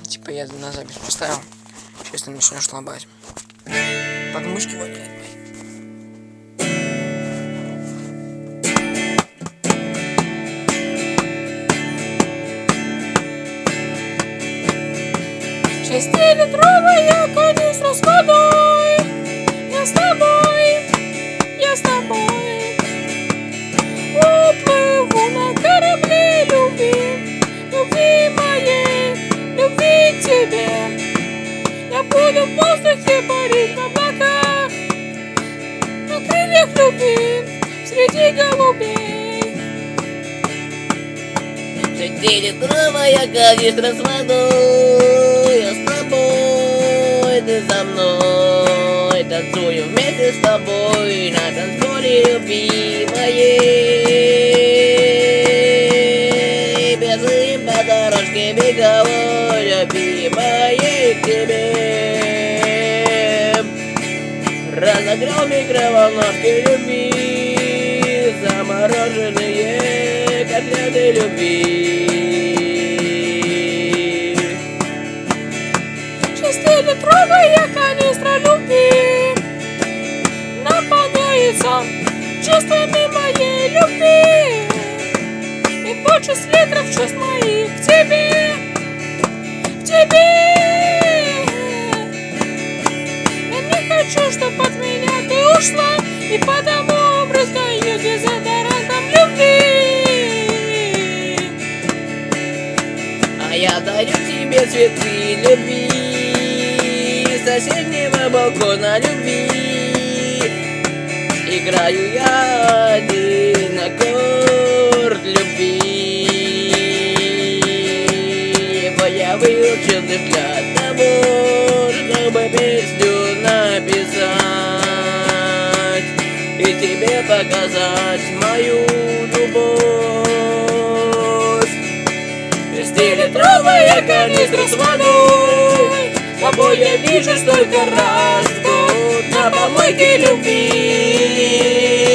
Типа я на запись поставил. Сейчас ты начнешь лобать. Подмышки воняют. Шестилитровая канистра с водой. Я с тобой, я с тобой. Уплыву на корабле любви, любви моей, любви к тебе. Я буду в воздухе парить в облаках, на крыльях любви, среди голубей. Шестилитровая канистра с водой. Я с тобой, ты со мной. Танцую вместе с тобой на танцполе любви моей. Бежим по дорожке беговой любви моей к тебе. Разогрел микроволновки любви, замороженные котлеты любви. Шестилитровая канистра любви наполняется чувствами моей любви. И больше литров чувств моих к тебе, к тебе. Я не хочу, чтоб от меня ты ушла, и потому брызгаю дезодорантом любви. А я дарю тебе цветы любви с соседнего балкона любви. Играю я один аккорд любви. Его я выучил лишь для того, чтобы песню написать и тебе показать мою любовь. Шестилитровая канистра с водой, с тобой я вижу столько раз в год на помойке любви.